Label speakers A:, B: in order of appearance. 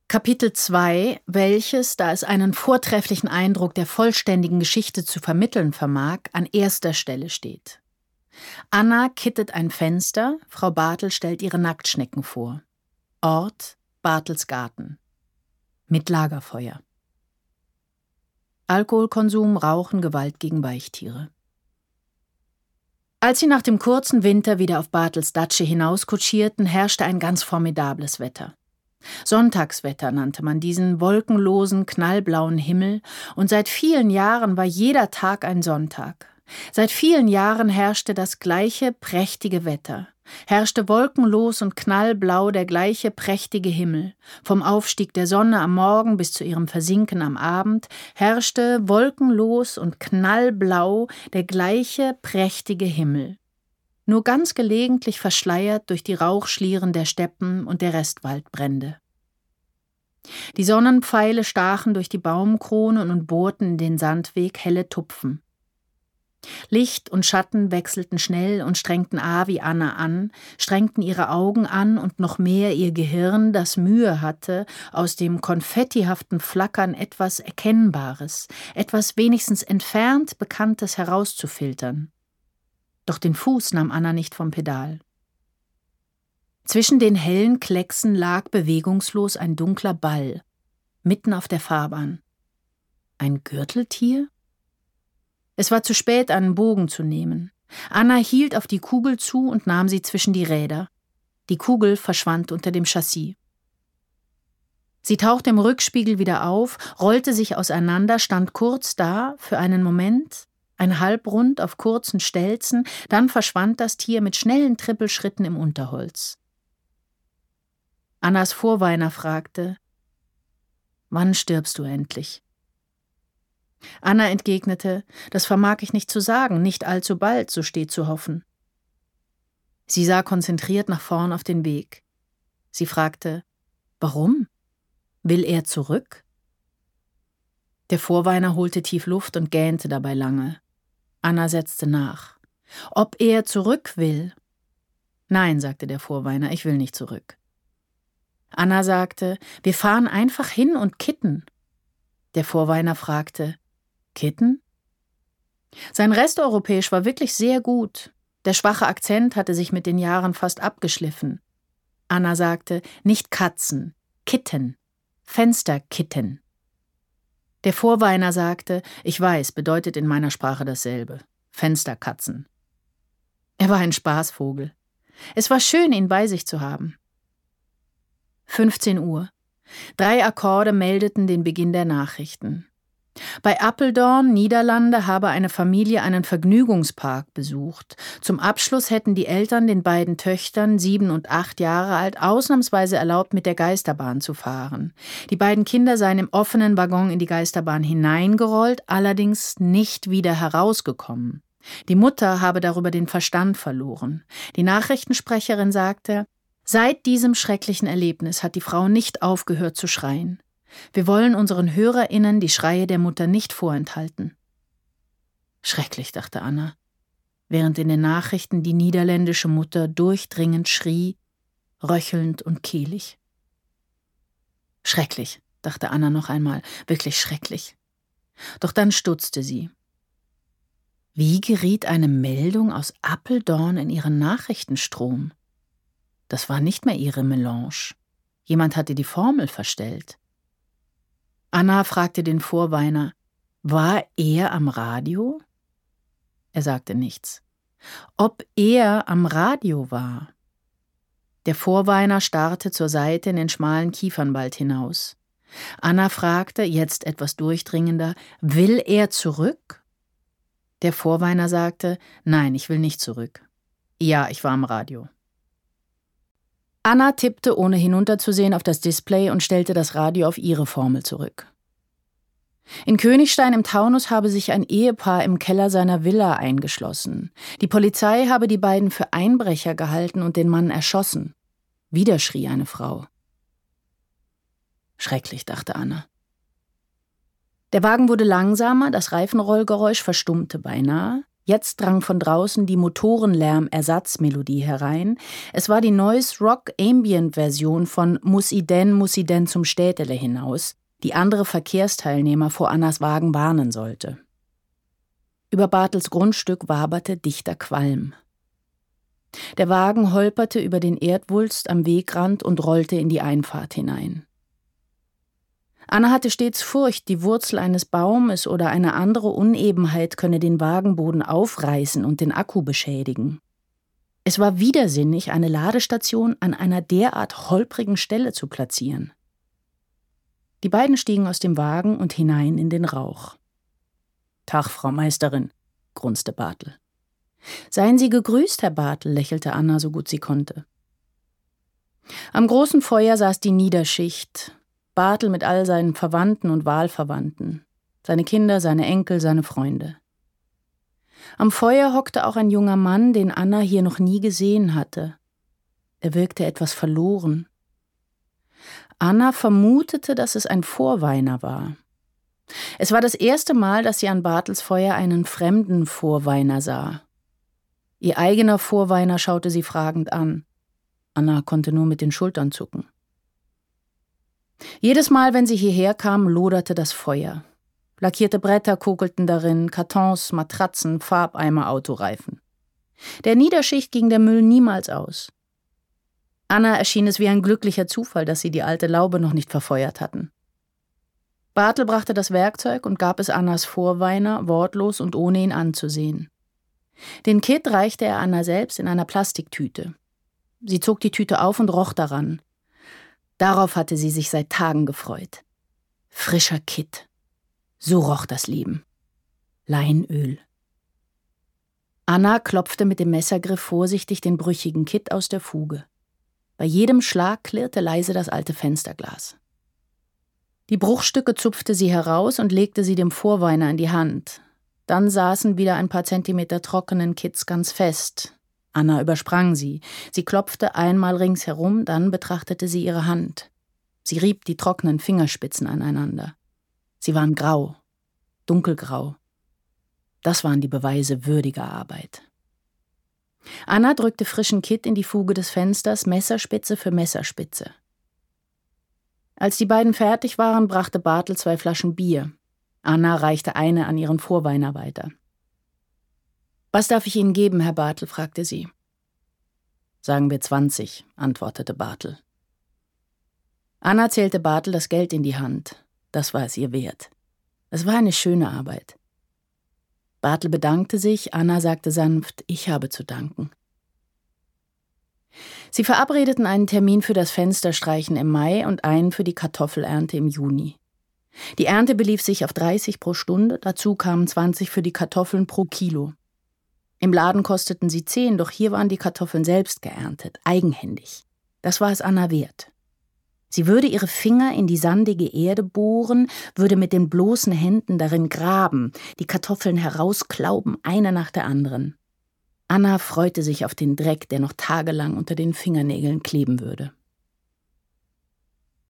A: Kapitel 2, welches, da es einen vortrefflichen Eindruck der vollständigen Geschichte zu vermitteln vermag, an erster Stelle steht. Anna kittet ein Fenster, Frau Bartel stellt ihre Nacktschnecken vor. Ort: Bartels Garten. Mit Lagerfeuer. Alkoholkonsum, Rauchen, Gewalt gegen Weichtiere. Als sie nach dem kurzen Winter wieder auf Bartels Datsche hinauskutschierten, herrschte ein ganz formidables Wetter. Sonntagswetter nannte man diesen wolkenlosen, knallblauen Himmel, und seit vielen Jahren war jeder Tag ein Sonntag. Seit vielen Jahren herrschte das gleiche prächtige Wetter, herrschte wolkenlos und knallblau der gleiche prächtige Himmel. Vom Aufstieg der Sonne am Morgen bis zu ihrem Versinken am Abend herrschte wolkenlos und knallblau der gleiche prächtige Himmel. Nur ganz gelegentlich verschleiert durch die Rauchschlieren der Steppen und der Restwaldbrände. Die Sonnenpfeile stachen durch die Baumkronen und bohrten in den Sandweg helle Tupfen. Licht und Schatten wechselten schnell und strengten wie Anna an, strengten ihre Augen an und noch mehr ihr Gehirn, das Mühe hatte, aus dem konfettihaften Flackern etwas Erkennbares, etwas wenigstens entfernt Bekanntes herauszufiltern. Doch den Fuß nahm Anna nicht vom Pedal. Zwischen den hellen Klecksen lag bewegungslos ein dunkler Ball, mitten auf der Fahrbahn. Ein Gürteltier? Es war zu spät, einen Bogen zu nehmen. Anna hielt auf die Kugel zu und nahm sie zwischen die Räder. Die Kugel verschwand unter dem Chassis. Sie tauchte im Rückspiegel wieder auf, rollte sich auseinander, stand kurz da, für einen Moment, ein Halbrund auf kurzen Stelzen, dann verschwand das Tier mit schnellen Trippelschritten im Unterholz. Annas Vorweiner fragte: »Wann stirbst du endlich?« Anna entgegnete: »Das vermag ich nicht zu sagen, nicht allzu bald, so steht zu hoffen.« Sie sah konzentriert nach vorn auf den Weg. Sie fragte: »Warum? Will er zurück?« Der Vorweiner holte tief Luft und gähnte dabei lange. Anna setzte nach. »Ob er zurück will?« »Nein«, sagte der Vorweiner, »ich will nicht zurück.« Anna sagte: »Wir fahren einfach hin und kitten.« Der Vorweiner fragte: »Kitten?« Sein Resteuropäisch war wirklich sehr gut. Der schwache Akzent hatte sich mit den Jahren fast abgeschliffen. Anna sagte: »Nicht Katzen, Kitten, Fensterkitten.« Der Vorweiner sagte: »Ich weiß, bedeutet in meiner Sprache dasselbe. Fensterkatzen.« Er war ein Spaßvogel. Es war schön, ihn bei sich zu haben. 15 Uhr. 3 Akkorde meldeten den Beginn der Nachrichten. Bei Apeldoorn, Niederlande, habe eine Familie einen Vergnügungspark besucht. Zum Abschluss hätten die Eltern den beiden Töchtern, 7 und 8 Jahre alt, ausnahmsweise erlaubt, mit der Geisterbahn zu fahren. Die beiden Kinder seien im offenen Waggon in die Geisterbahn hineingerollt, allerdings nicht wieder herausgekommen. Die Mutter habe darüber den Verstand verloren. Die Nachrichtensprecherin sagte: »Seit diesem schrecklichen Erlebnis hat die Frau nicht aufgehört zu schreien. Wir wollen unseren HörerInnen die Schreie der Mutter nicht vorenthalten.« Schrecklich, dachte Anna, während in den Nachrichten die niederländische Mutter durchdringend schrie, röchelnd und kehlig. Schrecklich, dachte Anna noch einmal, wirklich schrecklich. Doch dann stutzte sie. Wie geriet eine Meldung aus Apeldoorn in ihren Nachrichtenstrom? Das war nicht mehr ihre Melange. Jemand hatte die Formel verstellt. Anna fragte den Vorweiner: War er am Radio? Er sagte nichts. Ob er am Radio war? Der Vorweiner starrte zur Seite in den schmalen Kiefernwald hinaus. Anna fragte, jetzt etwas durchdringender: Will er zurück? Der Vorweiner sagte: Nein, ich will nicht zurück. Ja, ich war am Radio. Anna tippte, ohne hinunterzusehen, auf das Display und stellte das Radio auf ihre Formel zurück. In Königstein im Taunus habe sich ein Ehepaar im Keller seiner Villa eingeschlossen. Die Polizei habe die beiden für Einbrecher gehalten und den Mann erschossen. Wieder schrie eine Frau. Schrecklich, dachte Anna. Der Wagen wurde langsamer, das Reifenrollgeräusch verstummte beinahe. Jetzt drang von draußen die Motorenlärm-Ersatzmelodie herein. Es war die Noise-Rock-Ambient-Version von Muss i denn zum Städtele hinaus, die andere Verkehrsteilnehmer vor Annas Wagen warnen sollte. Über Bartels Grundstück waberte dichter Qualm. Der Wagen holperte über den Erdwulst am Wegrand und rollte in die Einfahrt hinein. Anna hatte stets Furcht, die Wurzel eines Baumes oder eine andere Unebenheit könne den Wagenboden aufreißen und den Akku beschädigen. Es war widersinnig, eine Ladestation an einer derart holprigen Stelle zu platzieren. Die beiden stiegen aus dem Wagen und hinein in den Rauch. »Tag, Frau Meisterin«, grunzte Bartel. »Seien Sie gegrüßt, Herr Bartel«, lächelte Anna so gut sie konnte. Am großen Feuer saß die Niederschicht, Bartel mit all seinen Verwandten und Wahlverwandten, seine Kinder, seine Enkel, seine Freunde. Am Feuer hockte auch ein junger Mann, den Anna hier noch nie gesehen hatte. Er wirkte etwas verloren. Anna vermutete, dass es ein Vorweiner war. Es war das erste Mal, dass sie an Bartels Feuer einen fremden Vorweiner sah. Ihr eigener Vorweiner schaute sie fragend an. Anna konnte nur mit den Schultern zucken. Jedes Mal, wenn sie hierher kam, loderte das Feuer. Lackierte Bretter kokelten darin, Kartons, Matratzen, Farbeimer, Autoreifen. Der Niederschicht ging der Müll niemals aus. Anna erschien es wie ein glücklicher Zufall, dass sie die alte Laube noch nicht verfeuert hatten. Bartel brachte das Werkzeug und gab es Annas Vorweiner, wortlos und ohne ihn anzusehen. Den Kit reichte er Anna selbst in einer Plastiktüte. Sie zog die Tüte auf und roch daran. Darauf hatte sie sich seit Tagen gefreut. Frischer Kit. So roch das Leben. Leinöl. Anna klopfte mit dem Messergriff vorsichtig den brüchigen Kit aus der Fuge. Bei jedem Schlag klirrte leise das alte Fensterglas. Die Bruchstücke zupfte sie heraus und legte sie dem Vorweiner in die Hand. Dann saßen wieder ein paar Zentimeter trockenen Kits ganz fest. Anna übersprang sie. Sie klopfte einmal ringsherum, dann betrachtete sie ihre Hand. Sie rieb die trockenen Fingerspitzen aneinander. Sie waren grau, dunkelgrau. Das waren die Beweise würdiger Arbeit. Anna drückte frischen Kit in die Fuge des Fensters, Messerspitze für Messerspitze. Als die beiden fertig waren, brachte Bartel 2 Flaschen Bier. Anna reichte eine an ihren Vorweiner weiter. »Was darf ich Ihnen geben, Herr Bartel?« fragte sie. »Sagen wir 20«, antwortete Bartel. Anna zählte Bartel das Geld in die Hand. Das war es ihr wert. Es war eine schöne Arbeit. Bartel bedankte sich, Anna sagte sanft, »Ich habe zu danken.« Sie verabredeten einen Termin für das Fensterstreichen im Mai und einen für die Kartoffelernte im Juni. Die Ernte belief sich auf 30 pro Stunde, dazu kamen 20 für die Kartoffeln pro Kilo. Im Laden kosteten sie 10, doch hier waren die Kartoffeln selbst geerntet, eigenhändig. Das war es Anna wert. Sie würde ihre Finger in die sandige Erde bohren, würde mit den bloßen Händen darin graben, die Kartoffeln herausklauben, eine nach der anderen. Anna freute sich auf den Dreck, der noch tagelang unter den Fingernägeln kleben würde.